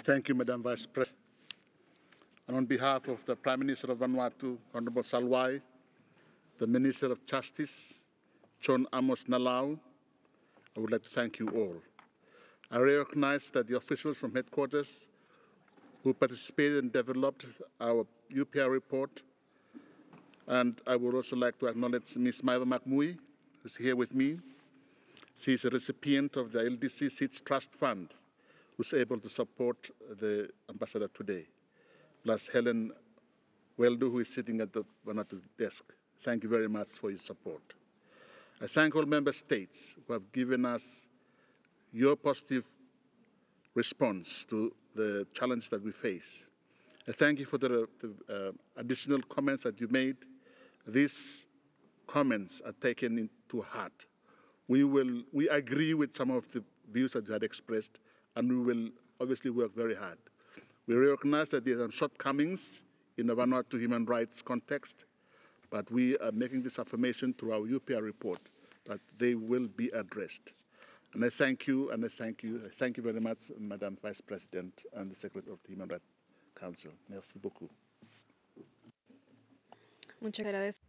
Thank you, Madam Vice President. And on behalf of the Prime Minister of Vanuatu, Honorable Salwai, the Minister of Justice, John Amos Nalau, I would like to thank you all. I recognize that the officials from headquarters who participated and developed our UPR report, and I would also like to acknowledge Ms. Maiva Makmui, who's here with me. She is a recipient of the LDC Seeds Trust Fund, who's able to support the ambassador today, plus Helen Weldu, who is sitting at the Vanuatu desk. Thank you very much for your support. I thank all member states who have given us your positive response to the challenge that we face. I thank you for the additional comments that you made. These comments are taken into heart. We agree with some of the views that you had expressed, and we will obviously work very hard. We recognize that there are some shortcomings in the Vanuatu human rights context, but we are making this affirmation through our UPR report that they will be addressed. And I thank you, and I thank you. I thank you very much, Madam Vice President and the Secretary of the Human Rights Council. Merci beaucoup. Muchas gracias.